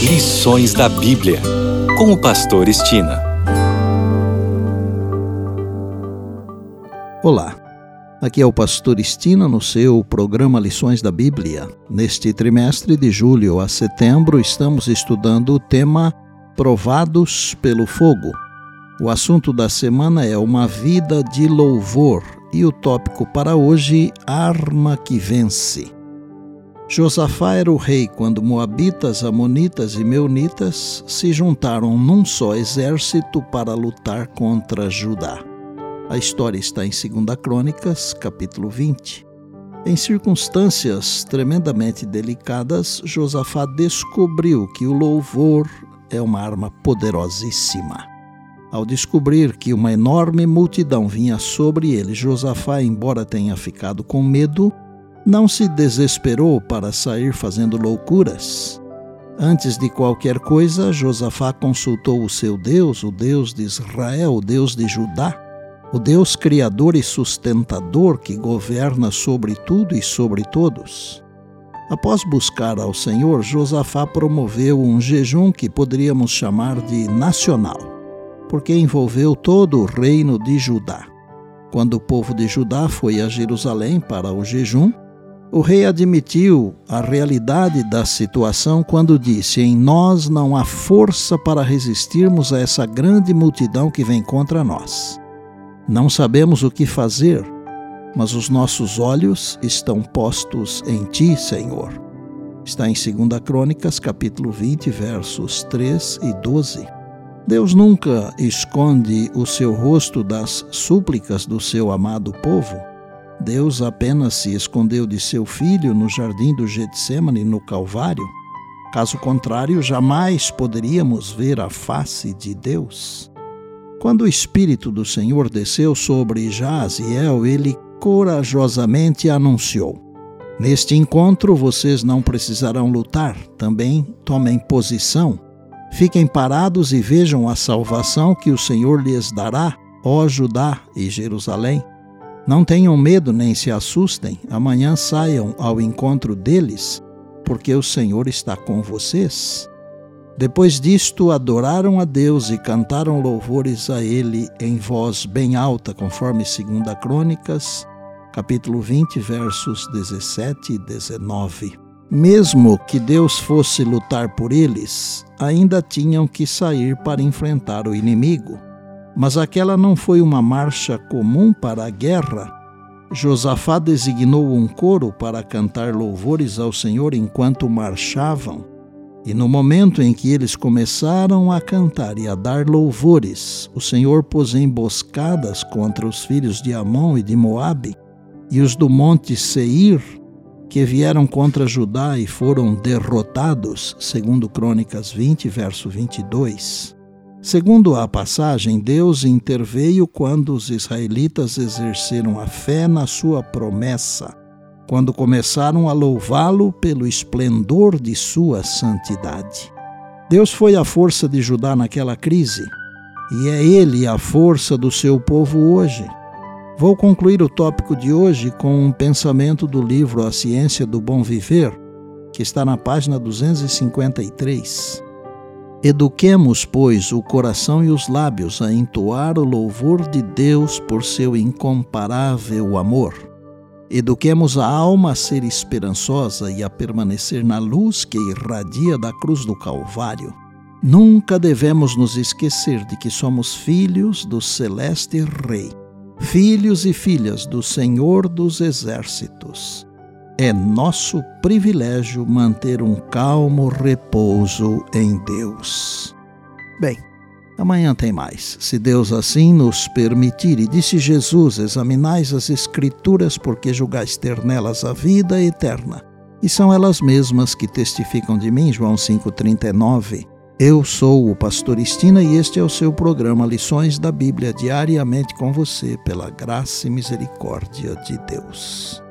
Lições da Bíblia, com o pastor Estina. Olá, aqui é o pastor Estina no seu programa Lições da Bíblia. Neste trimestre de julho a setembro estamos estudando o tema Provados pelo Fogo. O assunto da semana é uma vida de louvor e o tópico para hoje, arma que vence. Josafá era o rei quando moabitas, amonitas e meunitas se juntaram num só exército para lutar contra Judá. A história está em 2 Crônicas, capítulo 20. Em circunstâncias tremendamente delicadas, Josafá descobriu que o louvor é uma arma poderosíssima. Ao descobrir que uma enorme multidão vinha sobre ele, Josafá, embora tenha ficado com medo, não se desesperou para sair fazendo loucuras. Antes de qualquer coisa, Josafá consultou o seu Deus, o Deus de Israel, o Deus de Judá, o Deus criador e sustentador que governa sobre tudo e sobre todos. Após buscar ao Senhor, Josafá promoveu um jejum que poderíamos chamar de nacional, porque envolveu todo o reino de Judá. Quando o povo de Judá foi a Jerusalém para o jejum, o rei admitiu a realidade da situação quando disse: em nós não há força para resistirmos a essa grande multidão que vem contra nós. Não sabemos o que fazer, mas os nossos olhos estão postos em ti, Senhor. Está em 2 Crônicas, capítulo 20, versos 3 e 12. Deus nunca esconde o seu rosto das súplicas do seu amado povo. Deus apenas se escondeu de seu filho no jardim do Getsêmani, no Calvário. Caso contrário, jamais poderíamos ver a face de Deus. Quando o Espírito do Senhor desceu sobre Jaziel, ele corajosamente anunciou: neste encontro vocês não precisarão lutar, também tomem posição. Fiquem parados e vejam a salvação que o Senhor lhes dará, ó Judá e Jerusalém. Não tenham medo nem se assustem, amanhã saiam ao encontro deles, porque o Senhor está com vocês. Depois disto, adoraram a Deus e cantaram louvores a Ele em voz bem alta, conforme 2 Crônicas, capítulo 20, versos 17 e 19. Mesmo que Deus fosse lutar por eles, ainda tinham que sair para enfrentar o inimigo. Mas aquela não foi uma marcha comum para a guerra. Josafá designou um coro para cantar louvores ao Senhor enquanto marchavam. E no momento em que eles começaram a cantar e a dar louvores, o Senhor pôs emboscadas contra os filhos de Amon e de Moabe e os do monte Seir, que vieram contra Judá e foram derrotados, segundo Crônicas 20, verso 22. Segundo a passagem, Deus interveio quando os israelitas exerceram a fé na sua promessa, quando começaram a louvá-lo pelo esplendor de sua santidade. Deus foi a força de Judá naquela crise, e é Ele a força do seu povo hoje. Vou concluir o tópico de hoje com um pensamento do livro A Ciência do Bom Viver, que está na página 253. Eduquemos, pois, o coração e os lábios a entoar o louvor de Deus por seu incomparável amor. Eduquemos a alma a ser esperançosa e a permanecer na luz que irradia da cruz do Calvário. Nunca devemos nos esquecer de que somos filhos do Celeste Rei, filhos e filhas do Senhor dos Exércitos. É nosso privilégio manter um calmo repouso em Deus. Bem, amanhã tem mais, se Deus assim nos permitir. E disse Jesus: examinais as Escrituras, porque julgais ter nelas a vida eterna, e são elas mesmas que testificam de mim. João 5,39. Eu sou o pastor Estina e este é o seu programa Lições da Bíblia, diariamente com você, pela graça e misericórdia de Deus.